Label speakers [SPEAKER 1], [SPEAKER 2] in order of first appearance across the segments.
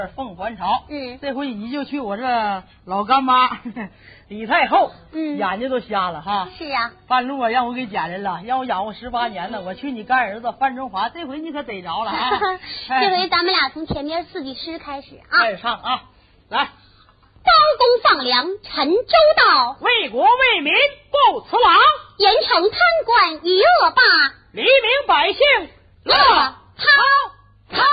[SPEAKER 1] 凤还巢。这回你就去我这老干妈李太后，眼睛都瞎了哈。
[SPEAKER 2] 是啊，
[SPEAKER 1] 半路让我给捡来了，让我养活18年呢。我去你干儿子范中华，这回你可逮着了啊！
[SPEAKER 2] 这回咱们俩从前面四句诗开始啊，
[SPEAKER 1] 开始唱啊，来。
[SPEAKER 2] 张公放粮陈州道，
[SPEAKER 1] 为国为民不辞劳。
[SPEAKER 2] 严惩贪官与恶霸，
[SPEAKER 1] 黎民百姓乐滔滔。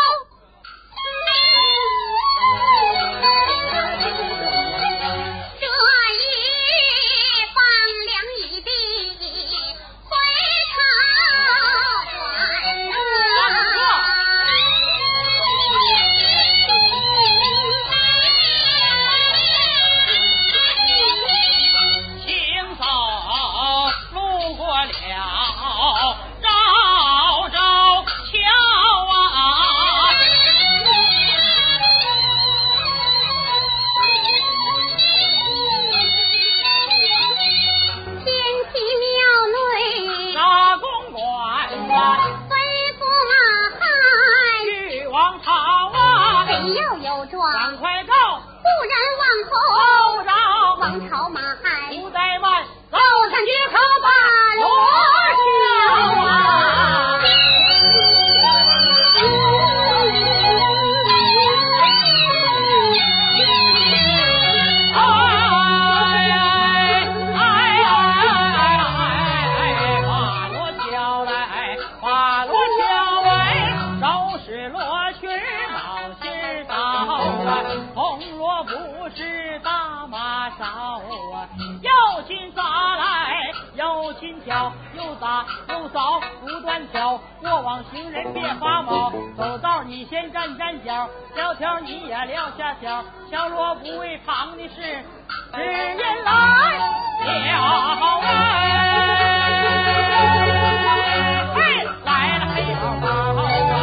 [SPEAKER 1] 又打又扫不断挑，过往行人别发毛，走道你先站脚，条条你也撂下脚，敲锣不为旁的事，只因来了来了黑老毛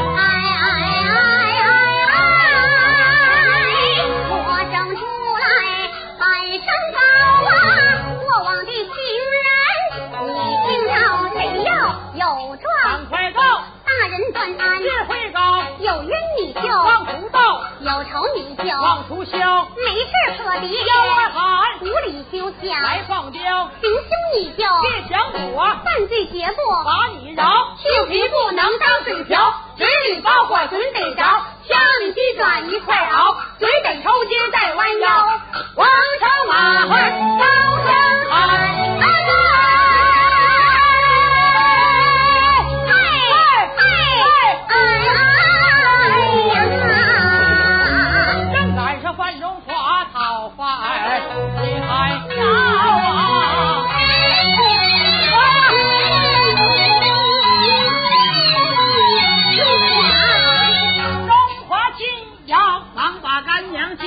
[SPEAKER 2] 我正出来喊声高啊，过往的行人你听到谁要有状，
[SPEAKER 1] 赶快告
[SPEAKER 2] 大人断案
[SPEAKER 1] 智慧高，
[SPEAKER 2] 有冤你就
[SPEAKER 1] 往出道，
[SPEAKER 2] 有仇你就
[SPEAKER 1] 往出消，
[SPEAKER 2] 没事可敌
[SPEAKER 1] 腰儿喊
[SPEAKER 2] 无理休想
[SPEAKER 1] 来放刁，
[SPEAKER 2] 行凶你就
[SPEAKER 1] 别想躲，
[SPEAKER 2] 犯罪结果
[SPEAKER 1] 把你饶，
[SPEAKER 2] 去皮不能当水瓢，嘴里包火准得着，枪里鸡爪一块熬，嘴得抽筋再弯腰，王朝马儿高声喊正赶上范中华讨饭你还要啊中华亲要忙把干娘叫，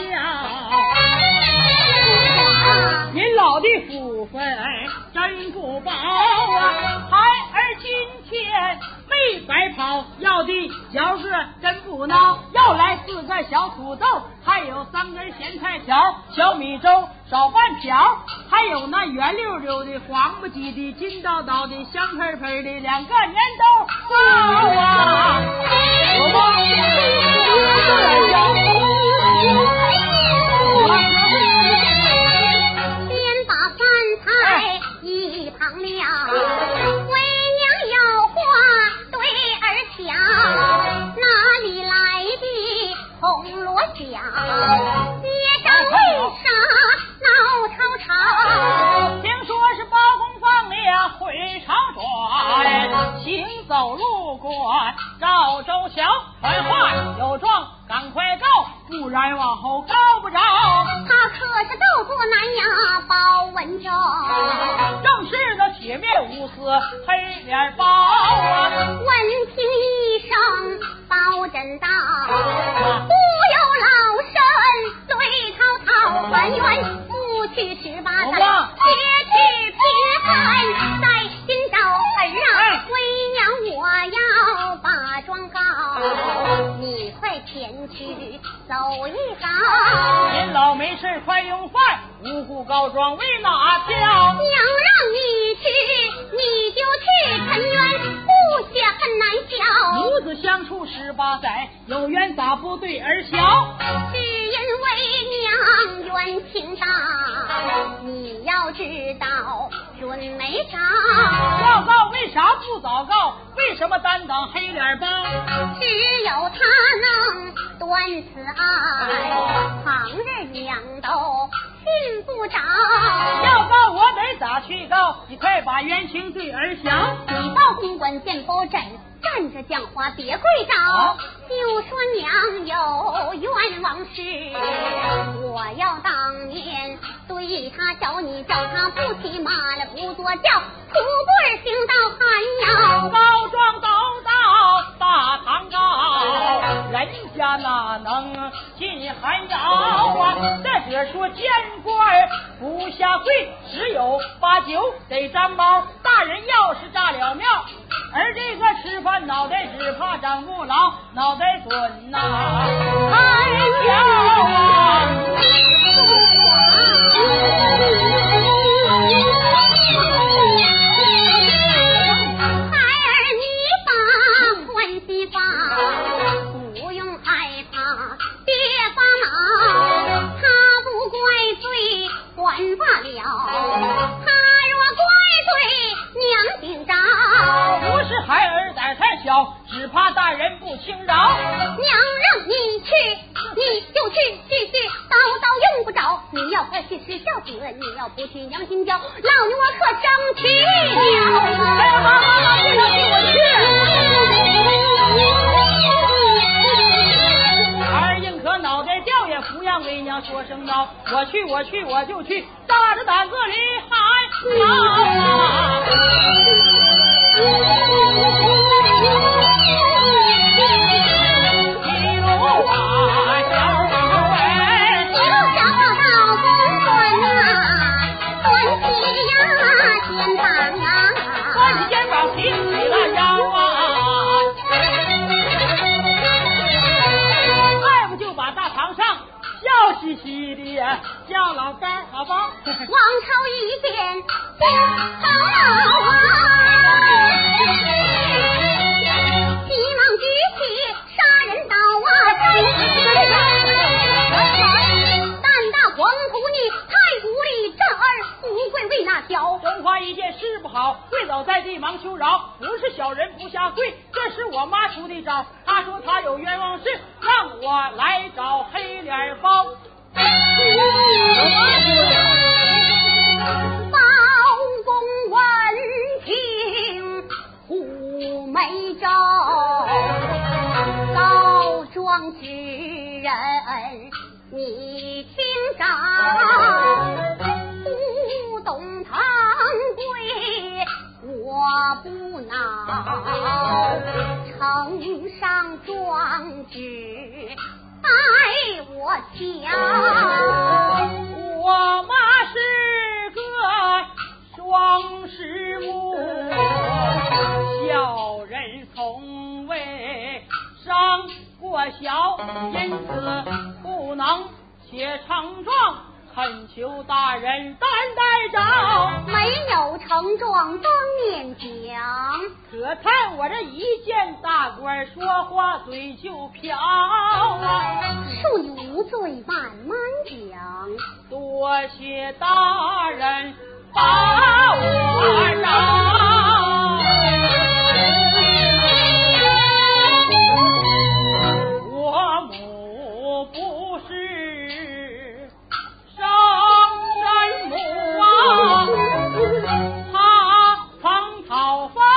[SPEAKER 2] 您老的福分真不薄啊，孩儿今天没白跑，要的小个真不孬，要来4个小土豆，还有3根咸菜条，小米粥少半条，还有那圆溜溜的黄不唧的金叨叨的香喷喷的2个年豆包啊，有吗？ 先把饭菜一旁撂，为娘要话对儿讲，哪里来的红罗响，街上为啥闹吵吵？
[SPEAKER 1] 听说是包公放粮回朝转，行走路过赵州桥，传话有状赶快告，不然往后告不着。
[SPEAKER 2] 他可是斗过南呀包文州，
[SPEAKER 1] 正是个铁面无私黑脸包啊，
[SPEAKER 2] 闻听一声包拯道，不由老身对滔滔，文员不去18载，别去平叛在今朝儿啊，为娘我要把状告，你快前去走一遭，
[SPEAKER 1] 您老没事快用饭，无故告状为哪条？
[SPEAKER 2] 娘让你去你就去，陈冤不写很难消。
[SPEAKER 1] 母子相处18载，有缘咋不对儿孝？
[SPEAKER 3] 是因为娘冤情大，你要知道准没少。
[SPEAKER 1] 要告为啥不早告？为什么担当黑脸包？
[SPEAKER 3] 只有他能断此爱，旁人娘都信不着。
[SPEAKER 1] 要告我得咋去告？你快把冤情对儿详。
[SPEAKER 3] 你到公馆见包拯，站着讲话别跪着，就说娘有冤枉事，我要当面对他叫你叫他不骑马了不坐轿，徒步行到寒窑，
[SPEAKER 1] 告状都到大堂告，人家哪能进寒窑啊？再者说见官不下跪，只有把酒得沾包。大人要是炸了庙，而这个吃饭脑袋只怕长不牢，脑袋准呐寒窑啊！只怕大人不轻饶，
[SPEAKER 3] 娘让你去，你就去，叨用不着。你要快去是孝子，你要不去娘心焦，老牛我可生气了。
[SPEAKER 1] 哎，妈，我去。二硬可脑袋掉也不让为娘说声孬，我去我就去，大着胆子里喊啊！嘻嘻的叫老高好不好？
[SPEAKER 3] 王朝一见好啊，急忙举起杀人刀啊，胆大光头你太无礼，这儿富贵为那条。
[SPEAKER 1] 中华一见事不好，跪倒在地忙求饶，不是小人不下跪，这是我妈出的招。她说她有冤枉事，让我来找黑脸包。
[SPEAKER 3] 包公闻听虎眉皱，告状之人你听着，不懂堂规我不恼，呈上状纸待我瞧。
[SPEAKER 1] 我妈是个双师母，小人从未上过小，因此不能写呈状，恳求大人担待着。
[SPEAKER 3] 没有呈状当面讲，
[SPEAKER 1] 可叹我这一见大官说话嘴就瓢啊！
[SPEAKER 3] 恕你无罪，慢慢讲。
[SPEAKER 1] 多谢大人把我饶，我母不是生身母啊，她曾讨饭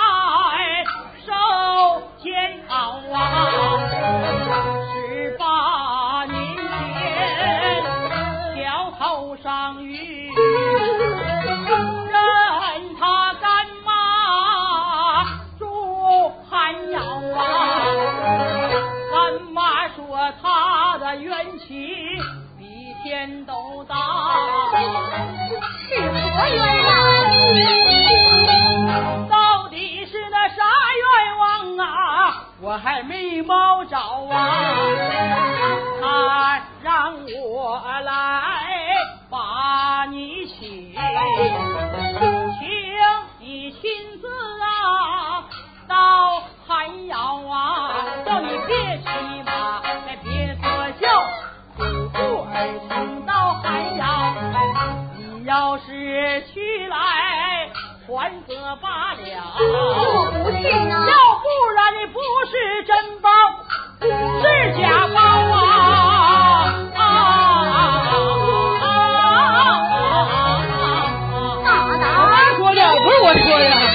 [SPEAKER 1] 受煎熬啊，18年前桥头上遇，任他干妈住寒窑啊，干妈说他的冤情比天都大，
[SPEAKER 3] 是何冤枉？
[SPEAKER 1] 到底是那啥冤枉啊？我还没摸着啊！他让我来把你请，请你亲自啊到寒窑还则罢了。
[SPEAKER 3] 我不是呢，
[SPEAKER 1] 要不然你不是真宝，是假宝啊！
[SPEAKER 3] 大
[SPEAKER 2] 说的不是我说的。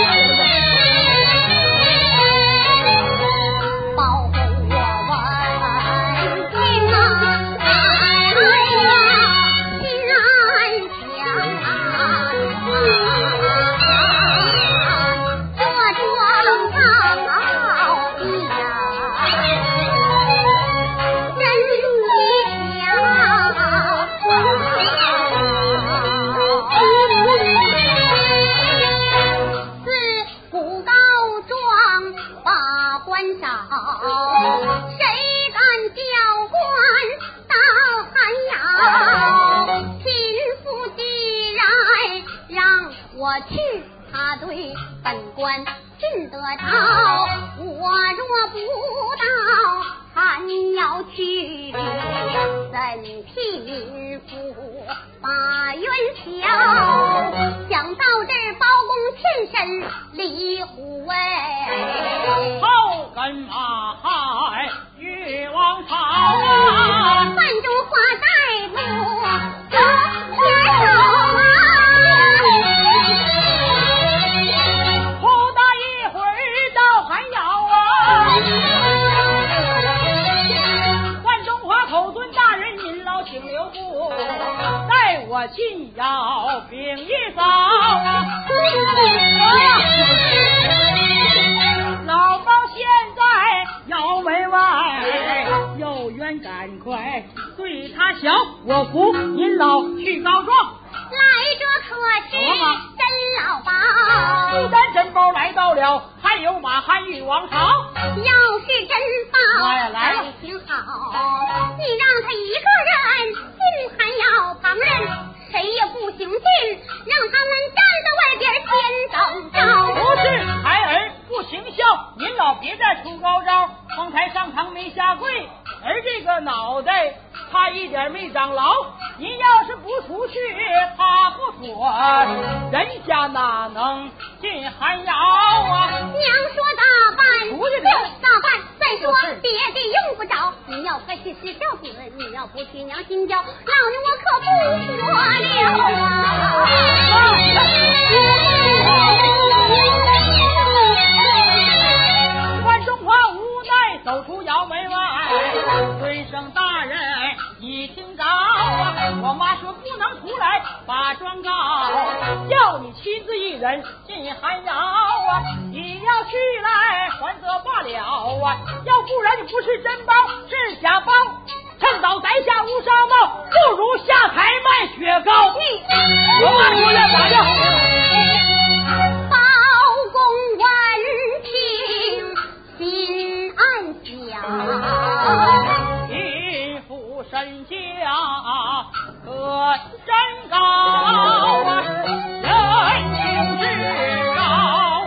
[SPEAKER 1] 进窑饼一扫，老包现在窑门外，有缘赶快对他小，我扶您老去告状。
[SPEAKER 3] 来者可是真老包，
[SPEAKER 1] 不但真包来到了，还有马汉玉王朝。
[SPEAKER 3] 要是真包
[SPEAKER 1] 来了，
[SPEAKER 3] 挺好，你让他一个人进寒窑，旁人谁也不行进，让他们站在外边先等着。
[SPEAKER 1] 不是孩儿不行孝，您老别再出高招。方才上堂没下跪，而这个脑袋他一点没长牢。您要是不出去，他不说，人家哪能进寒窑啊？
[SPEAKER 3] 娘说打扮
[SPEAKER 1] 出去
[SPEAKER 3] 打扮，再说别的用不着。你要快去吃孝子，你要不去娘心焦，老娘我可不说了啊！
[SPEAKER 1] 万中华无奈走出窑门外，尊声大人已听着啊！我妈说不能出来把状告，叫你亲自一人进寒窑啊！你要去来还则罢了啊，要不然你不是真包是假包，趁早摘下乌纱帽，不如下台卖雪糕。我妈说要咋样？
[SPEAKER 3] 包公闻听心暗想，
[SPEAKER 1] 贫富身价可真高啊，人就知道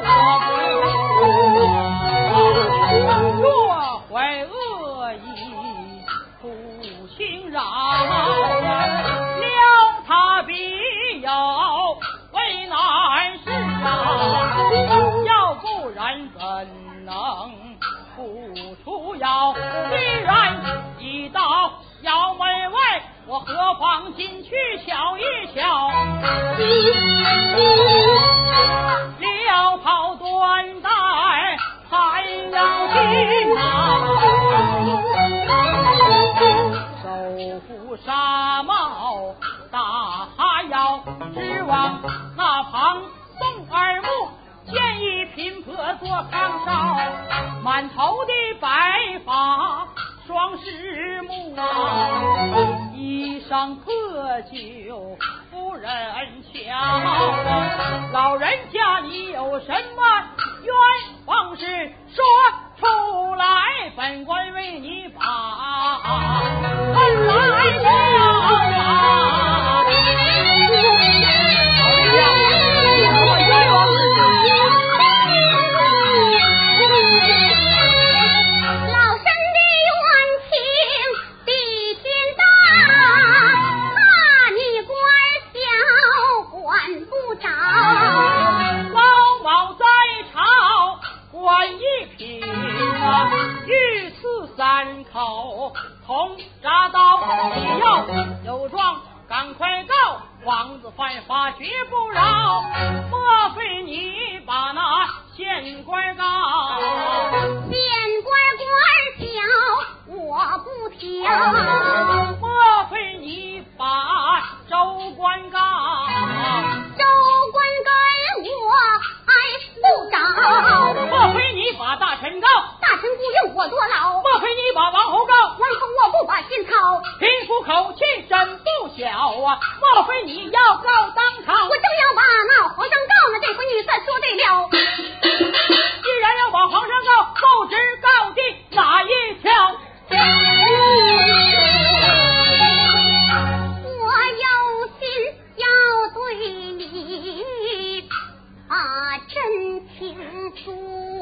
[SPEAKER 1] 我不若怀恶意不轻饶啊，料他必有为难事啊，要不然怎能不出窑？虽然已到窑门外，我何妨进去瞧一瞧？撩袍端带盘腰巾啊，手扶纱帽大腰，指望那旁宋二木见一贫婆做炕烧，满头的白发双狮目啊，衣裳破旧夫人瞧，老人家你有什么冤枉事说出来，本官为你把恨来了。 中扎刀，你要有状赶快告，王子犯法绝不饶。莫非你把那县官告？
[SPEAKER 3] 县官小我不挑。
[SPEAKER 1] 莫非你把州官告？
[SPEAKER 3] 州官跟我还不着。
[SPEAKER 1] 莫非你把大臣告？
[SPEAKER 3] 大臣不用我坐牢。
[SPEAKER 1] 莫非你把王侯告？
[SPEAKER 3] 王侯我不把心操。
[SPEAKER 1] 贫妇口气真不小啊！莫非你要告当场？
[SPEAKER 3] 我正要把那皇上告呢，这回你算说对了。
[SPEAKER 1] 既然要把皇上告，告知告地哪一条？
[SPEAKER 3] 我有心要对你把真情诉，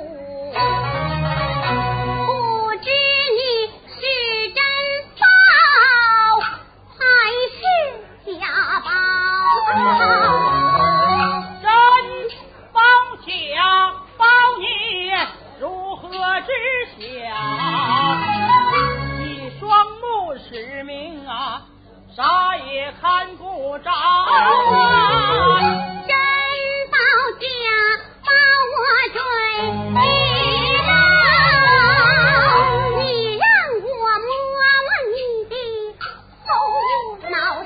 [SPEAKER 3] 不知你是真报还是假报？
[SPEAKER 1] 真报假报你如何知晓？一双目失明啊，啥也看不着啊！
[SPEAKER 3] 真报假报我追不到，你让我摸摸你的后脑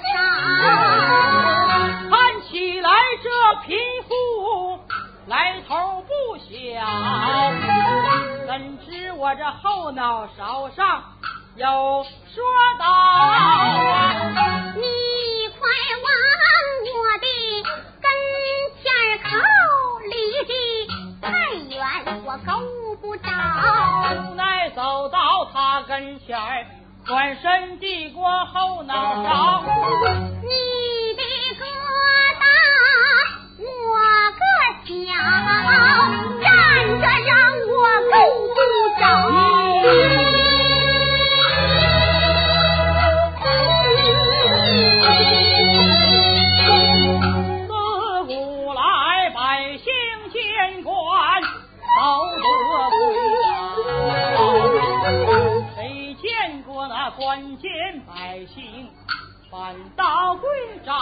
[SPEAKER 3] 勺。
[SPEAKER 1] 看起来这贫妇来头不小，怎知我这后脑勺上有说道？
[SPEAKER 3] 你快往我的跟前靠，离得太远我够不着。
[SPEAKER 1] 无奈走到他跟前儿，转身递过后脑勺。
[SPEAKER 3] 你的个大我个小，站着让我够不着。
[SPEAKER 1] 自古来百姓见官都得跪，谁见过那官监百姓反倒跪着？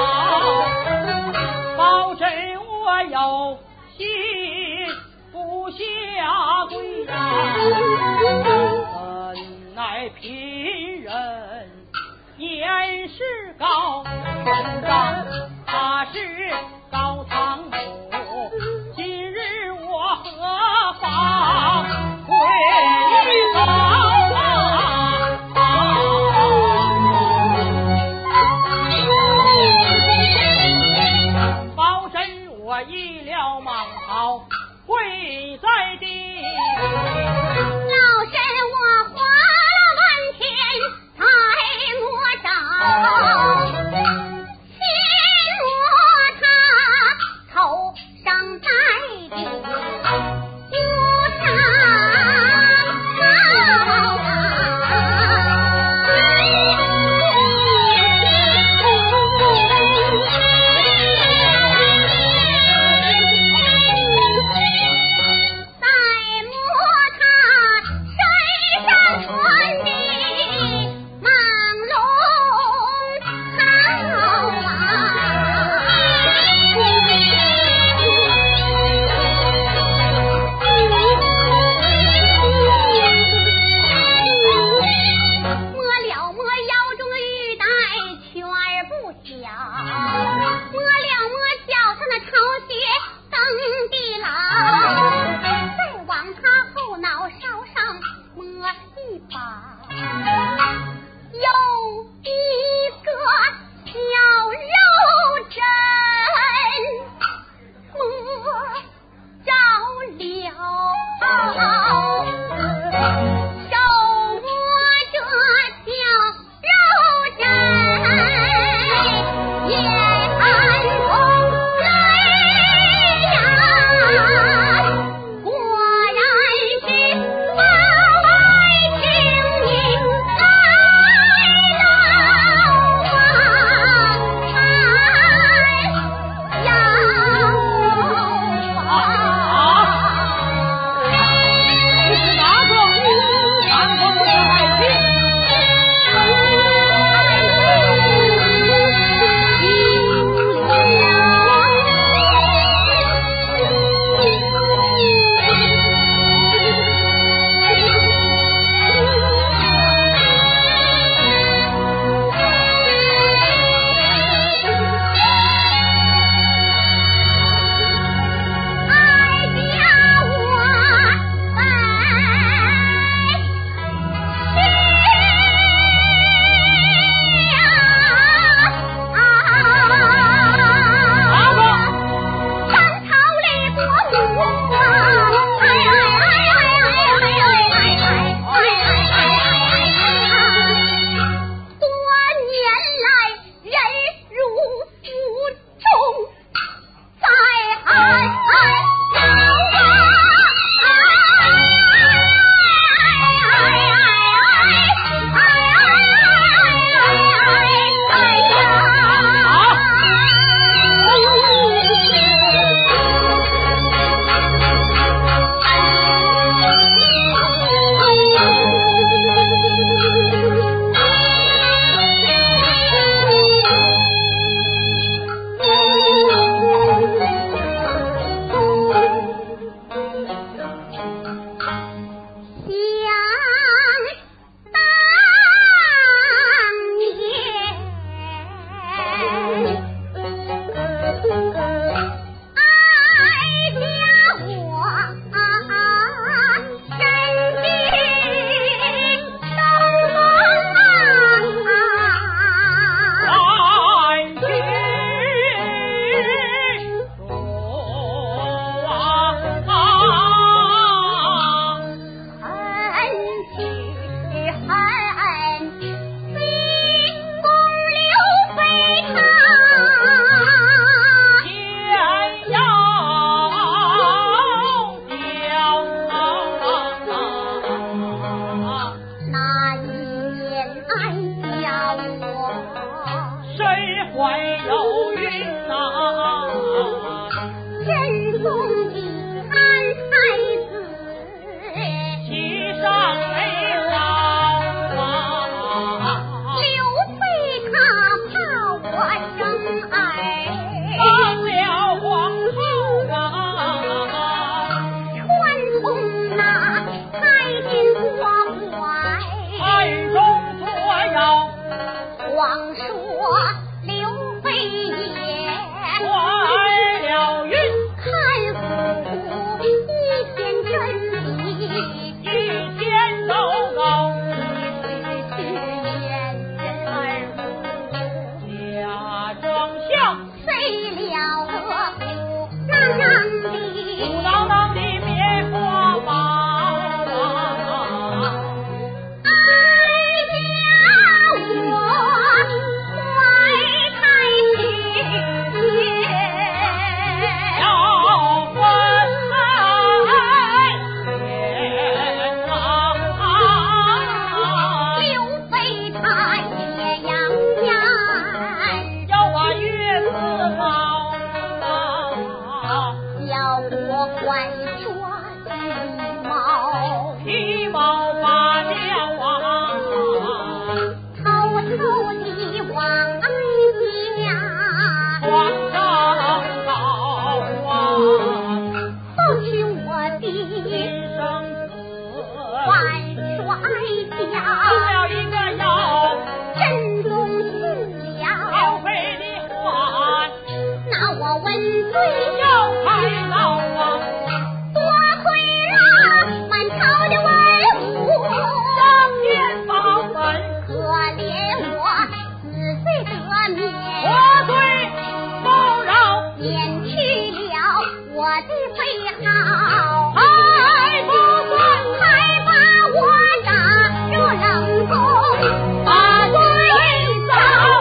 [SPEAKER 1] 保证我有心不下跪怎奈贫人年事高，身上他是高堂母，今日我何妨跪倒？保真我一了蟒袍跪在地，
[SPEAKER 3] 老身我花了半天才摸着，县我，
[SPEAKER 1] 谁会有云呐？
[SPEAKER 3] 真宗的三太子，
[SPEAKER 1] 骑上雷老啊，
[SPEAKER 3] 刘备他怕我生儿，
[SPEAKER 1] 当了皇后啊，
[SPEAKER 3] 传从那太监国怀，
[SPEAKER 1] 暗中作妖，
[SPEAKER 3] 光说刘备也
[SPEAKER 1] 怀了孕，
[SPEAKER 3] 看府一天真理，
[SPEAKER 1] 一天都高，
[SPEAKER 3] 是眼神耳目，
[SPEAKER 1] 假装像
[SPEAKER 3] 谁了何那样的
[SPEAKER 1] 鼓囊囊的棉花包啊，
[SPEAKER 3] 爱家我怀胎十月，
[SPEAKER 1] 要分天啊，
[SPEAKER 3] 刘备他也扬言，
[SPEAKER 1] 要把月子抱啊，
[SPEAKER 3] 叫我还说鸡毛，
[SPEAKER 1] 皮毛拔掉啊，
[SPEAKER 3] 偷偷地往家，
[SPEAKER 1] 皇上高啊，
[SPEAKER 3] 不是我的
[SPEAKER 1] 亲生子，
[SPEAKER 3] 万帅家，
[SPEAKER 1] 定了一个要
[SPEAKER 3] 真宗信了，
[SPEAKER 1] 刘备的话，
[SPEAKER 3] 那我问罪
[SPEAKER 1] 要开刀啊，
[SPEAKER 3] 多亏了满朝的文武，
[SPEAKER 1] 当面报本，
[SPEAKER 3] 可怜我死罪得免，
[SPEAKER 1] 我罪不饶，
[SPEAKER 3] 免去了我的罪好，
[SPEAKER 1] 还不算
[SPEAKER 3] 还把我打入冷宫，
[SPEAKER 1] 把罪遭。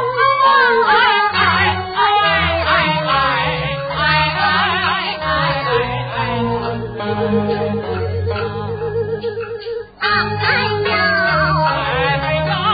[SPEAKER 3] 哎呀！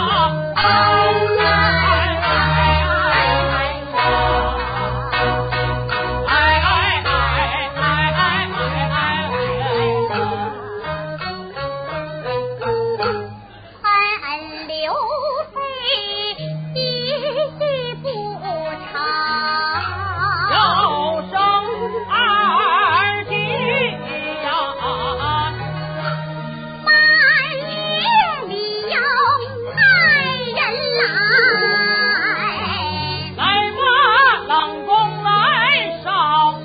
[SPEAKER 3] 盼刘备一计不长，
[SPEAKER 1] 要生二弟呀，
[SPEAKER 3] 半夜里有来人来，
[SPEAKER 1] 来把冷宫来烧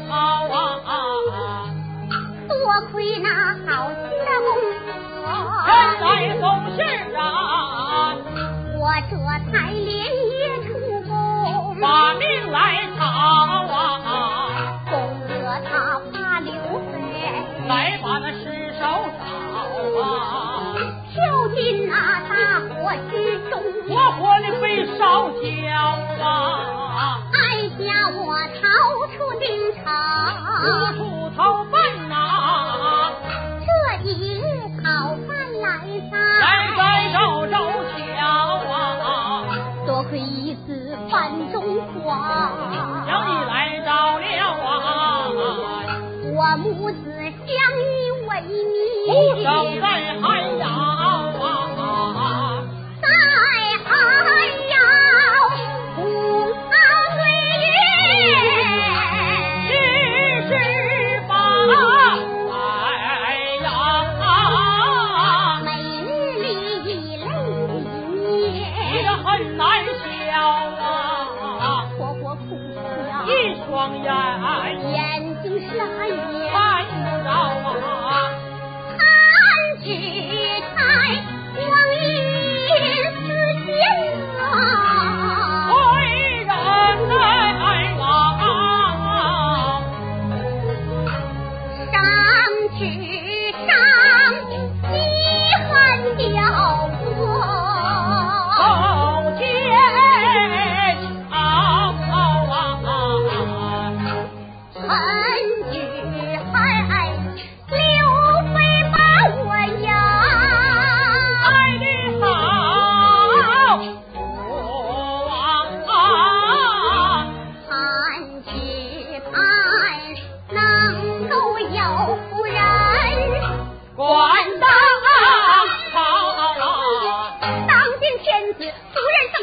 [SPEAKER 1] 啊，
[SPEAKER 3] 多亏那好心的公
[SPEAKER 1] 原
[SPEAKER 3] 婆，
[SPEAKER 1] 来总是啊，
[SPEAKER 3] 我这才连夜出宫，
[SPEAKER 1] 把命来讨啊，
[SPEAKER 3] 公得他怕刘备
[SPEAKER 1] 来把那尸首找啊，
[SPEAKER 3] 跳进那大火之中，
[SPEAKER 1] 活活的被烧焦啊，
[SPEAKER 3] 哀家我逃出京
[SPEAKER 1] 无
[SPEAKER 3] 城，
[SPEAKER 1] 处逃奔呐，
[SPEAKER 3] 这一日讨饭
[SPEAKER 1] 来在周周桥啊，
[SPEAKER 3] 多亏一次范中话，
[SPEAKER 1] 叫你来到了啊，
[SPEAKER 3] 我母子相依为
[SPEAKER 1] 不生
[SPEAKER 3] 命，
[SPEAKER 1] 在寒窑啊，
[SPEAKER 3] 在寒窑苦熬岁月，
[SPEAKER 1] 一十八载呀，
[SPEAKER 3] 每日里泪
[SPEAKER 1] 你
[SPEAKER 3] 滴，
[SPEAKER 1] 的很难消啊，
[SPEAKER 3] 活活哭笑，
[SPEAKER 1] 一双眼
[SPEAKER 3] 眼睛傻眼，
[SPEAKER 1] 看不着啊，
[SPEAKER 3] 看只在光阴似箭啊，
[SPEAKER 1] 为人来啊，
[SPEAKER 3] 上纸上遗憾雕刻，
[SPEAKER 1] 口尖啊，
[SPEAKER 3] 恨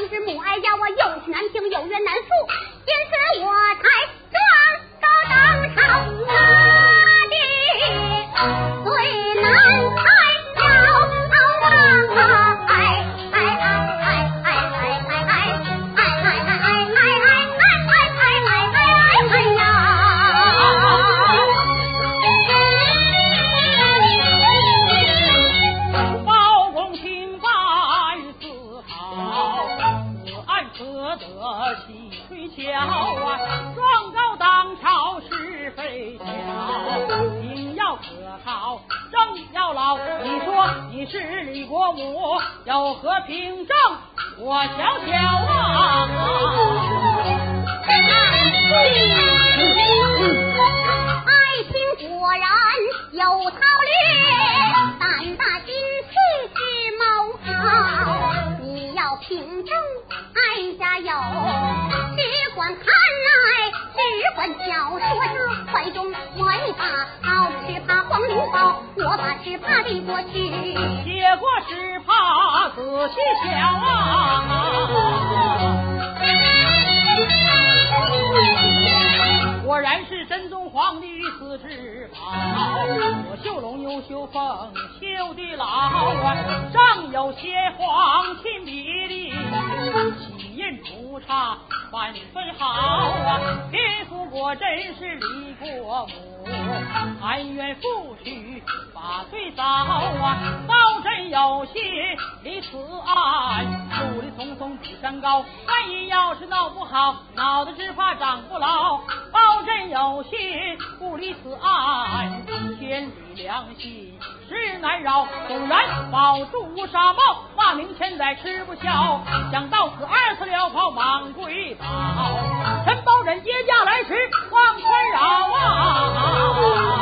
[SPEAKER 3] 明知母爱呀，我有气难平，有怨难诉，因此我才状告当朝的最难才要王
[SPEAKER 2] 状告当朝是非巧，情要可靠，正要牢。你说你是李国母，有何凭证？我瞧瞧啊！
[SPEAKER 3] 爱情果然有套略，胆大心细是谋好。你要凭证，爱家有。只管看来，只管教说他怀中没把好只怕黄灵宝，我把只怕递过去。
[SPEAKER 2] 接过只怕仔细瞧啊！果然是真宗皇帝赐之宝，我绣龙又绣凤绣的牢啊，上有些黄金比例，喜印不差万分好啊！贫妇果真是李国母，含冤负屈把罪遭啊！包拯有心离此案，路里匆匆比山高，万一要是闹不好，脑袋只怕长不牢。包拯有心不离此案，千里良心实难饶。纵然保住纱帽，骂名千载吃不消。想到此二次撩袍忙跪倒，陈包拯接驾来迟望宽饶啊！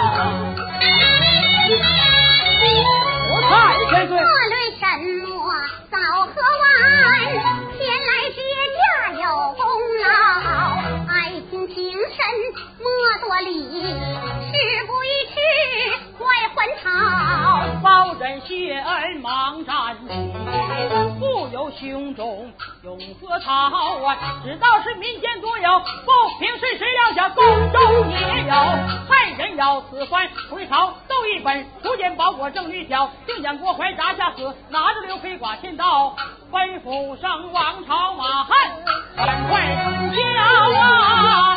[SPEAKER 2] 我太千岁，
[SPEAKER 3] 莫论什么早和晚，前来接驾有功劳，爱情情深莫多礼，事不宜迟快还朝。
[SPEAKER 2] 包拯谢恩忙站起，不由胸中永何草啊！只道是民间多有不平事，谁料想宫中也有。派人要此番回朝奏一本，初见包裹正女小，竟将郭槐砸下死，拿着刘备剐千刀，吩咐上王朝马汉赶快交啊！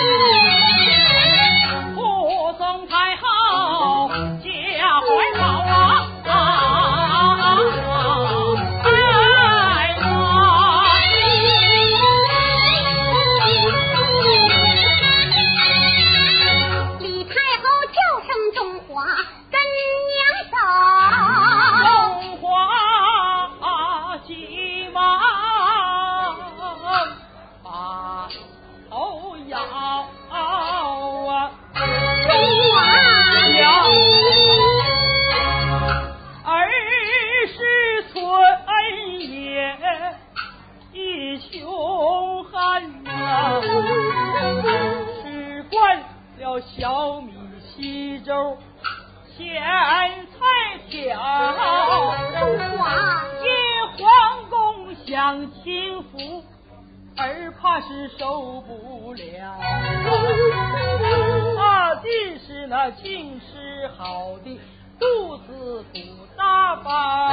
[SPEAKER 2] 护送太后驾怀抱啊！小米稀粥咸菜条，因皇宫享清福，而怕是受不了。他既是那尽是好的，肚子不大饱。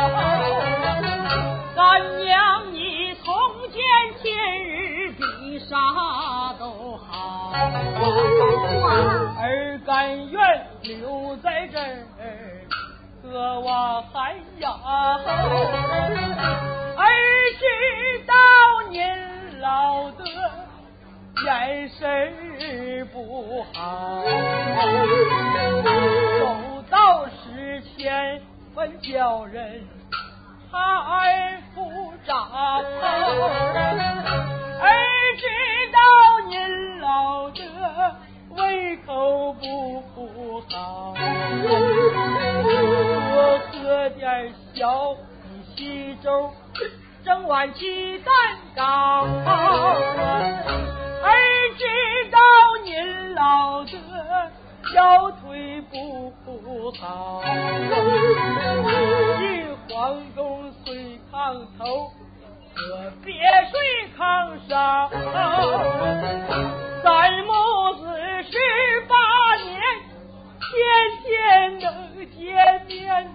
[SPEAKER 2] 咱娘你从前前日比啥都好，儿甘愿留在这儿和我寒窑。儿知道您老的眼神不好，走到时前分叫人太复杂，儿知道您老的胃口不好，多喝点小米稀粥，整碗鸡蛋糕，儿知道您老的腰腿不好，进皇宫随炕头
[SPEAKER 1] 喝别水炕上，咱母子18年，天天能见面。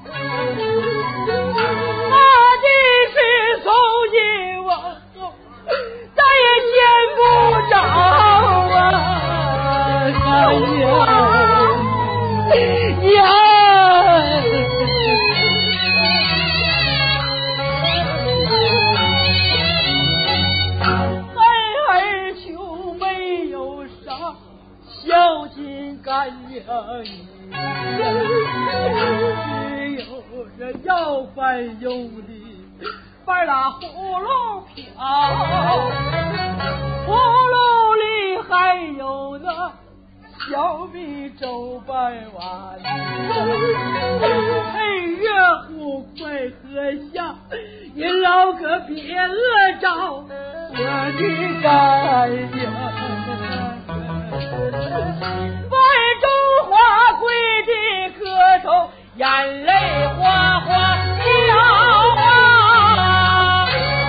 [SPEAKER 1] 我的是从今往后再也见不着啊！儿就没有啥孝敬干娘你，只有这要饭用力把那葫芦瓢，葫芦里还有那小米粥半碗，月户快喝下，你老哥别饿着我的干娘。白中华贵的磕头，眼泪哗哗掉啊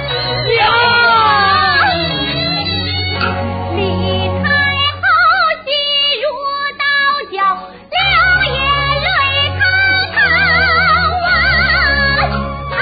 [SPEAKER 1] 掉。
[SPEAKER 3] 李太后进入道教，两眼泪淌淌啊！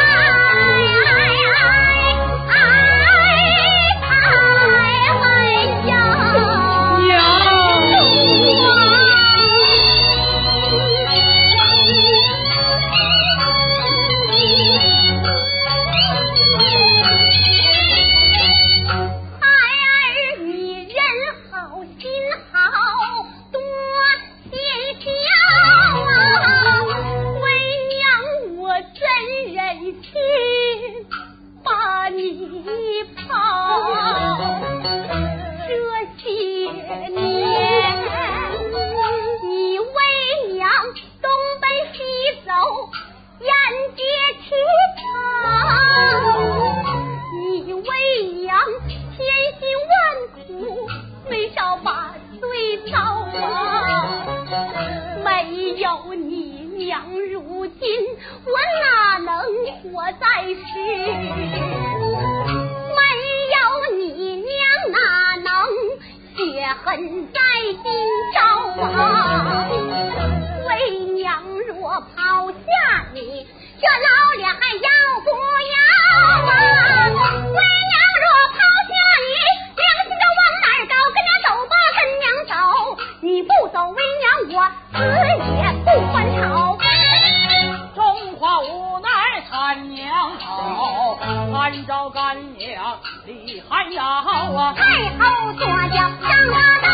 [SPEAKER 1] 按照干娘李寒窑啊，
[SPEAKER 3] 太后坐轿上了